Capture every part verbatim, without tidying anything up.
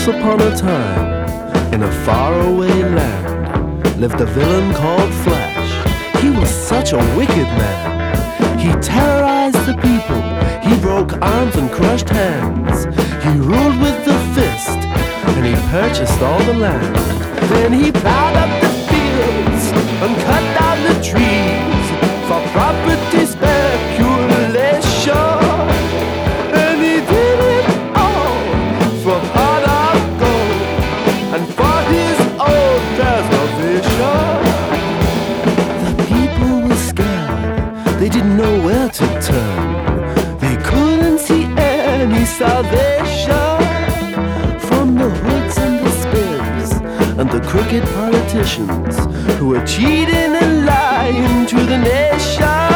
Once upon a time, in a faraway land, lived a villain called Flash. He was such a wicked man. He terrorized the people. He broke arms and crushed hands. He ruled with the fist, and he purchased all the land. Then he plowed up the fields and cut down the trees for property speculation. And he did it all for pot of gold and for his own preservation. The people were scared. They didn't know where to turn. They couldn't see any salvation from the hoods and the spins and the crooked politicians who were cheating and lying to the nation.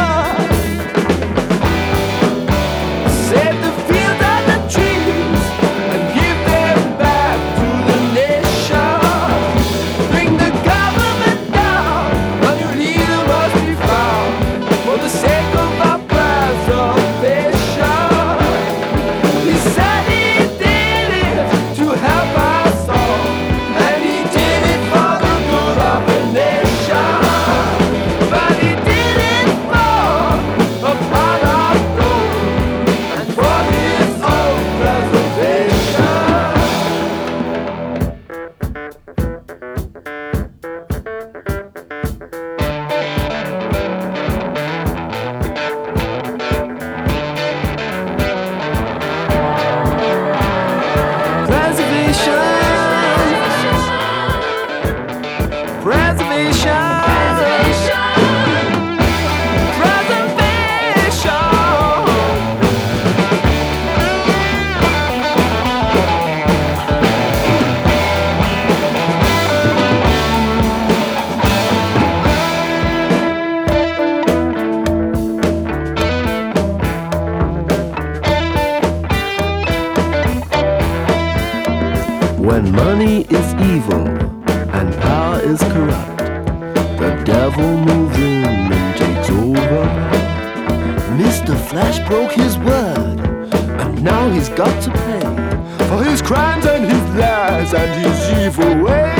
Save the fields and the trees and give them back to the nation. Bring the government down, a new leader must be found for the sake of our preservation. He said he did it to help us all, and he did it for the good of the nation. But he did it for a pot of gold and for his own preservation. Preservation, preservation, When money is evil and power is corrupt, the devil moves in and takes over. Mister Flash broke his word, and now he's got to pay for his crimes and his lies and his evil ways.